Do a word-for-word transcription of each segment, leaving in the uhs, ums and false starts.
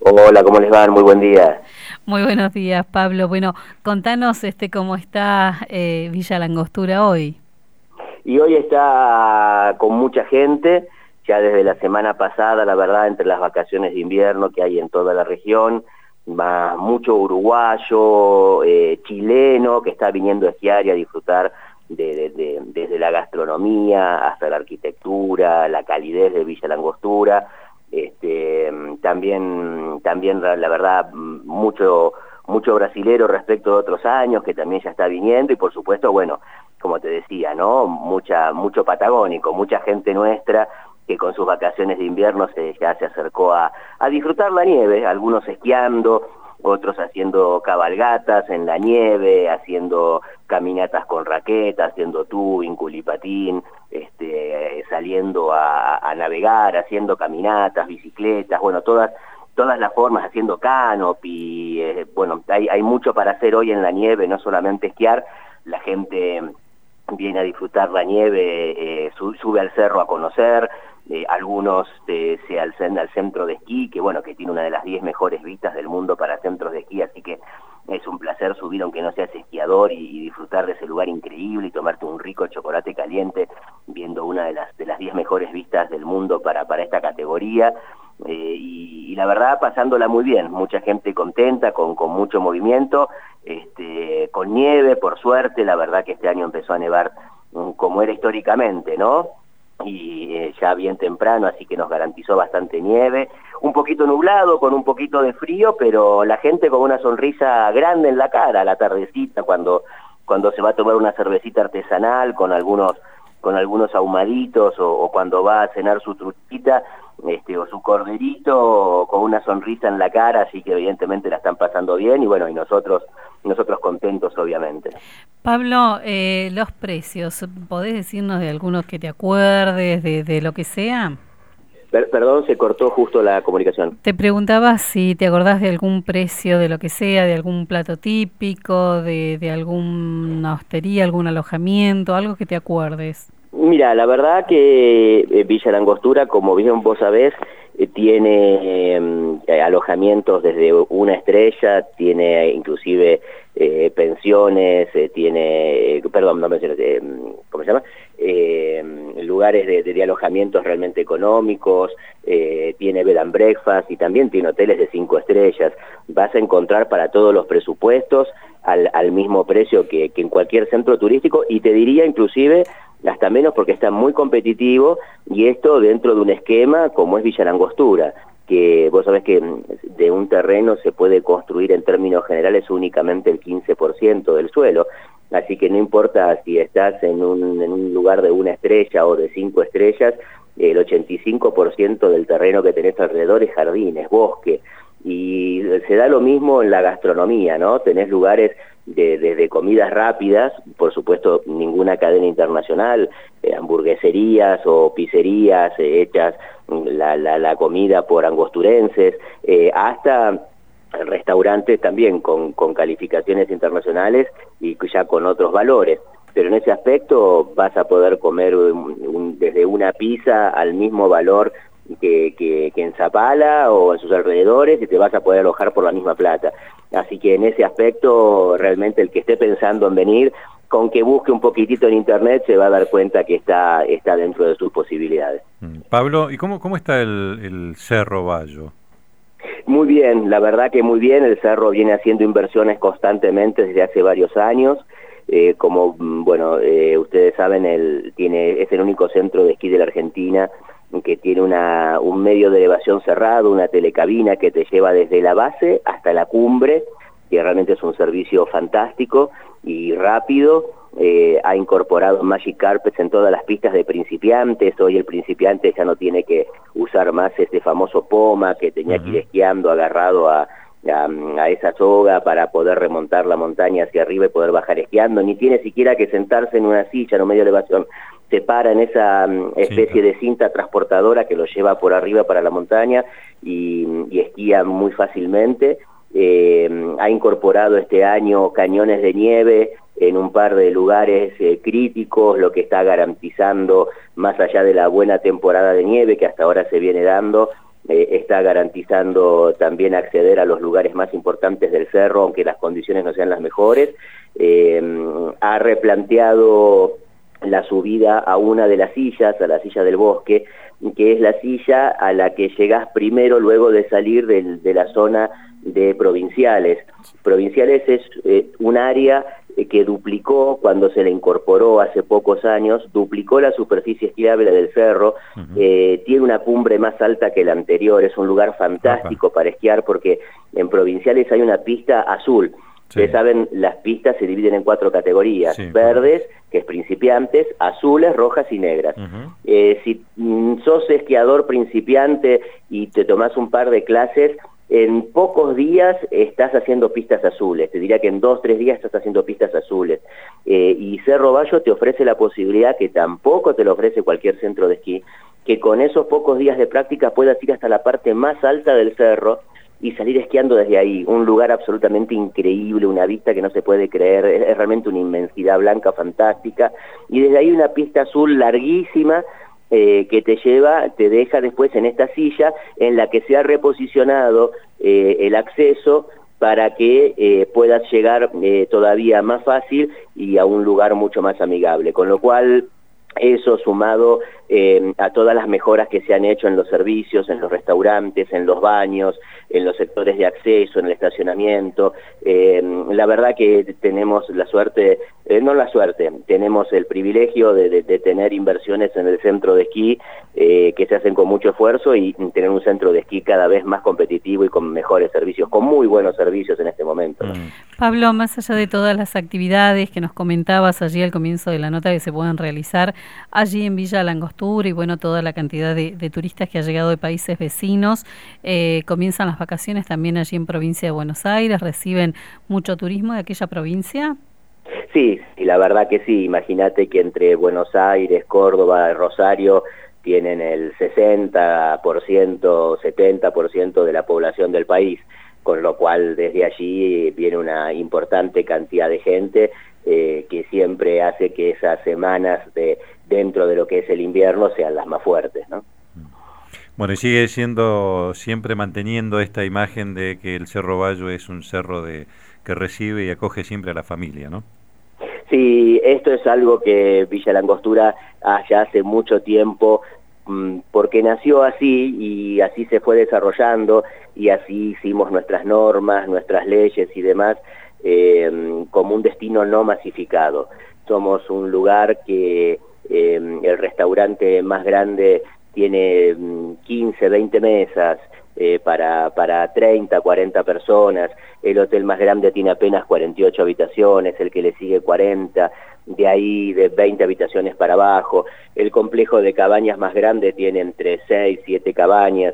Hola, ¿cómo les van? Muy buen día. Muy buenos días, Pablo. Bueno, contanos este cómo está eh, Villa La Angostura hoy. Y hoy está con mucha gente, ya desde la semana pasada, la verdad, entre las vacaciones de invierno que hay en toda la región, más mucho uruguayo, eh, chileno, que está viniendo a esquiar y a disfrutar de, de, de, desde la gastronomía hasta la arquitectura, la calidez de Villa La Angostura. Este, también, también la, la verdad, mucho, mucho brasilero respecto de otros años, que también ya está viniendo, y por supuesto, bueno, como te decía, ¿no? Mucha, mucho patagónico, mucha gente nuestra que con sus vacaciones de invierno se, ya se acercó a, a disfrutar la nieve, algunos esquiando, otros haciendo cabalgatas en la nieve, haciendo caminatas con raquetas, haciendo tubing, culipatín, este, saliendo a, a navegar, haciendo caminatas, bicicletas, bueno, todas todas las formas, haciendo canopy, eh, bueno, hay, hay mucho para hacer hoy en la nieve, no solamente esquiar, la gente viene a disfrutar la nieve, eh, sube al cerro a conocer, eh, algunos eh, se alcen al centro de esquí, que bueno, que tiene una de las diez mejores vistas del mundo para centros de esquí, así que es un placer subir aunque no seas esquiador y, y disfrutar de ese lugar increíble y tomarte un rico chocolate caliente viendo una de las de las diez mejores vistas del mundo para, para esta categoría. Eh, y, y la verdad pasándola muy bien, mucha gente contenta, con, con mucho movimiento, este, con nieve, por suerte, la verdad que este año empezó a nevar um, como era históricamente, ¿no? Y eh, ya bien temprano, así que nos garantizó bastante nieve, un poquito nublado, con un poquito de frío, pero la gente con una sonrisa grande en la cara a la tardecita, cuando, cuando se va a tomar una cervecita artesanal con algunos con algunos ahumaditos o, o cuando va a cenar su truchita este, o su corderito con una sonrisa en la cara, así que evidentemente la están pasando bien y bueno, y nosotros nosotros contentos obviamente. Pablo, eh, los precios, ¿podés decirnos de algunos que te acuerdes, de, de lo que sea? Per perdón, se cortó justo la comunicación. Te preguntaba si te acordás de algún precio de lo que sea, de algún plato típico, de, de alguna hostería, algún alojamiento, algo que te acuerdes. Mira, la verdad que eh, Villa La Angostura, como bien vos sabés, eh, tiene eh, alojamientos desde una estrella, tiene inclusive eh, pensiones, eh, tiene, eh, perdón, no pensiones, eh, ¿cómo se llama? Eh, lugares de, de, de alojamientos realmente económicos, eh, tiene bed and breakfast y también tiene hoteles de cinco estrellas. Vas a encontrar para todos los presupuestos al, al mismo precio que, que en cualquier centro turístico, y te diría inclusive hasta menos porque está muy competitivo, y esto dentro de un esquema como es Villa La Angostura, que vos sabés que de un terreno se puede construir en términos generales únicamente el quince por ciento del suelo, así que no importa si estás en un, en un lugar de una estrella o de cinco estrellas, el ochenta y cinco por ciento del terreno que tenés alrededor es jardines, bosque, y se da lo mismo en la gastronomía, ¿no? Tenés lugares de, de, de comidas rápidas, por supuesto ninguna cadena internacional, eh, hamburgueserías o pizzerías eh, hechas la, la, la comida por angosturenses, eh, hasta restaurantes también con, con calificaciones internacionales y ya con otros valores. Pero en ese aspecto vas a poder comer un, un, desde una pizza al mismo valor que, que, que en Zapala o en sus alrededores, y te vas a poder alojar por la misma plata. Así que en ese aspecto realmente el que esté pensando en venir, con que busque un poquitito en internet se va a dar cuenta que está, está dentro de sus posibilidades. Pablo, ¿y cómo, cómo está el, el Cerro Bayo? Muy bien, la verdad que muy bien, el Cerro viene haciendo inversiones constantemente desde hace varios años. Eh, como bueno eh, ustedes saben, el, tiene, es el único centro de esquí de la Argentina que tiene una, un medio de elevación cerrado, una telecabina que te lleva desde la base hasta la cumbre, que realmente es un servicio fantástico y rápido. Eh, ha incorporado Magic Carpets en todas las pistas de principiantes. Hoy el principiante ya no tiene que usar más ese famoso poma que tenía que ir esquiando agarrado a A, a esa soga para poder remontar la montaña hacia arriba y poder bajar esquiando, ni tiene siquiera que sentarse en una silla en un medio de elevación, se para en esa um, especie de cinta transportadora que lo lleva por arriba para la montaña y, y esquía muy fácilmente. Eh, ha incorporado este año cañones de nieve en un par de lugares eh, críticos, lo que está garantizando, más allá de la buena temporada de nieve que hasta ahora se viene dando, eh, está garantizando también acceder a los lugares más importantes del cerro, aunque las condiciones no sean las mejores. Eh, ha replanteado la subida a una de las sillas, a la silla del bosque, que es la silla a la que llegás primero luego de salir del, de la zona de Provinciales. Provinciales es eh, un área eh, que duplicó cuando se le incorporó hace pocos años, duplicó la superficie esquiable del cerro, uh-huh. eh, tiene una cumbre más alta que la anterior, es un lugar fantástico uh-huh. para esquiar porque en Provinciales hay una pista azul. Sí. Ustedes saben, las pistas se dividen en cuatro categorías, sí, verdes, que es principiantes, azules, rojas y negras. Uh-huh. eh, si mm, sos esquiador principiante y te tomás un par de clases, en pocos días estás haciendo pistas azules, te diría que en dos, tres días estás haciendo pistas azules. Eh, y Cerro Bayo te ofrece la posibilidad, que tampoco te lo ofrece cualquier centro de esquí, que con esos pocos días de práctica puedas ir hasta la parte más alta del cerro y salir esquiando desde ahí, un lugar absolutamente increíble, una vista que no se puede creer, es, es realmente una inmensidad blanca fantástica, y desde ahí una pista azul larguísima, Eh, que te lleva, te deja después en esta silla en la que se ha reposicionado eh, el acceso para que eh, puedas llegar eh, todavía más fácil y a un lugar mucho más amigable, con lo cual eso sumado eh, a todas las mejoras que se han hecho en los servicios, en los restaurantes, en los baños, en los sectores de acceso, en el estacionamiento. Eh, la verdad que tenemos la suerte, eh, no la suerte, tenemos el privilegio de, de, de tener inversiones en el centro de esquí eh, que se hacen con mucho esfuerzo y tener un centro de esquí cada vez más competitivo y con mejores servicios, con muy buenos servicios en este momento, ¿no? Pablo, más allá de todas las actividades que nos comentabas allí al comienzo de la nota que se puedan realizar allí en Villa Langostura y bueno, toda la cantidad de, de turistas que ha llegado de países vecinos, eh, comienzan las vacaciones también allí en provincia de Buenos Aires, reciben mucho turismo de aquella provincia. Sí, y la verdad que sí, imagínate que entre Buenos Aires, Córdoba, Rosario tienen el sesenta por ciento, setenta por ciento de la población del país, con lo cual desde allí viene una importante cantidad de gente eh, que siempre hace que esas semanas de dentro de lo que es el invierno sean las más fuertes, ¿no? Bueno, y sigue siendo, siempre manteniendo esta imagen de que el Cerro Bayo es un cerro de que recibe y acoge siempre a la familia, ¿no? Sí, esto es algo que Villa Langostura ya hace mucho tiempo, porque nació así y así se fue desarrollando y así hicimos nuestras normas, nuestras leyes y demás, eh, como un destino no masificado. Somos un lugar que eh, el restaurante más grande tiene quince, veinte mesas eh, para, para treinta, cuarenta personas, el hotel más grande tiene apenas cuarenta y ocho habitaciones, el que le sigue cuarenta, de ahí de veinte habitaciones para abajo, el complejo de cabañas más grande tiene entre seis, siete cabañas.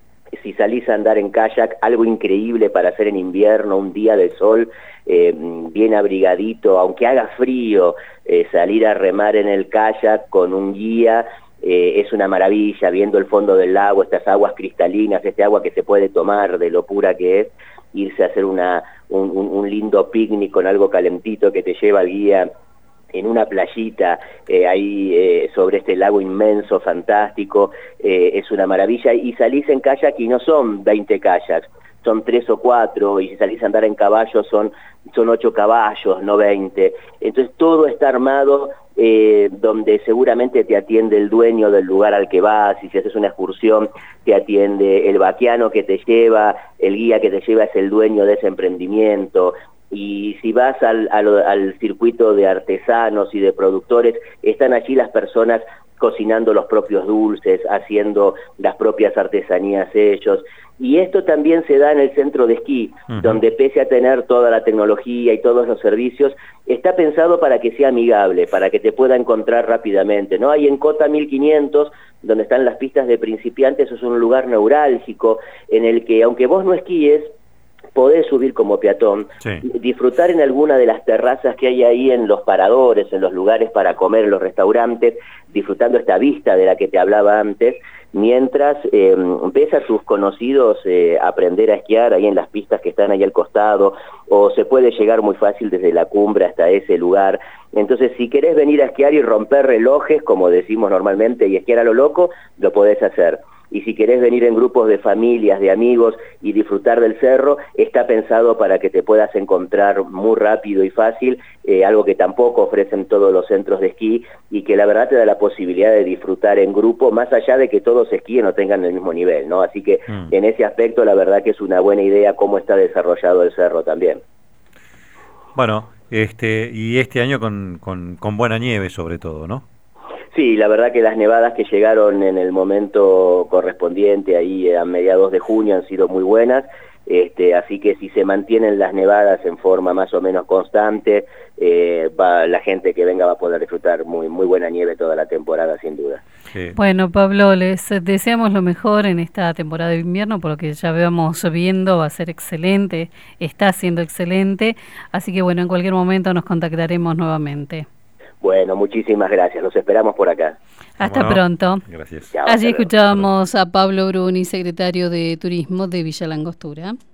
Si salís a andar en kayak, algo increíble para hacer en invierno, un día de sol, eh, bien abrigadito, aunque haga frío, eh, salir a remar en el kayak con un guía, eh, es una maravilla, viendo el fondo del lago, estas aguas cristalinas, este agua que se puede tomar de lo pura que es, irse a hacer una, un, un, un lindo picnic con algo calentito que te lleva el guía en una playita eh, ahí eh, sobre este lago inmenso, fantástico, eh, es una maravilla, y salís en kayak y no son veinte kayaks, son tres o cuatro, y si salís a andar en caballo son, son ocho caballos, no veinte, entonces todo está armado eh, donde seguramente te atiende el dueño del lugar al que vas, y si haces una excursión te atiende el vaquiano que te lleva, el guía que te lleva es el dueño de ese emprendimiento. Y si vas al, al, al circuito de artesanos y de productores, están allí las personas cocinando los propios dulces, haciendo las propias artesanías ellos. Y esto también se da en el centro de esquí, uh-huh. donde pese a tener toda la tecnología y todos los servicios, está pensado para que sea amigable, para que te pueda encontrar rápidamente, ¿no? Hay en Cota mil quinientos, donde están las pistas de principiantes, eso es un lugar neurálgico en el que, aunque vos no esquíes, podés subir como peatón, sí. disfrutar en alguna de las terrazas que hay ahí en los paradores, en los lugares para comer, en los restaurantes, disfrutando esta vista de la que te hablaba antes, mientras eh, ves a tus conocidos eh, aprender a esquiar ahí en las pistas que están ahí al costado, o se puede llegar muy fácil desde la cumbre hasta ese lugar. Entonces, si querés venir a esquiar y romper relojes, como decimos normalmente, y esquiar a lo loco, lo podés hacer. y si querés venir en grupos de familias, de amigos y disfrutar del cerro, está pensado para que te puedas encontrar muy rápido y fácil, eh, algo que tampoco ofrecen todos los centros de esquí y que la verdad te da la posibilidad de disfrutar en grupo, más allá de que todos esquíen o tengan el mismo nivel, ¿no? Así que mm. en ese aspecto la verdad que es una buena idea cómo está desarrollado el cerro también. Bueno, este y este año con, con, con buena nieve sobre todo, ¿no? Sí, la verdad que las nevadas que llegaron en el momento correspondiente, ahí a mediados de junio, han sido muy buenas, este, así que si se mantienen las nevadas en forma más o menos constante, eh, va, la gente que venga va a poder disfrutar muy, muy buena nieve toda la temporada, sin duda. Sí. Bueno, Pablo, les deseamos lo mejor en esta temporada de invierno, por lo que ya vamos viendo, va a ser excelente, está siendo excelente, así que bueno, en cualquier momento nos contactaremos nuevamente. Bueno, muchísimas gracias. Los esperamos por acá. Hasta bueno, pronto. Gracias. Allí escuchábamos a Pablo Bruni, secretario de Turismo de Villa La Angostura.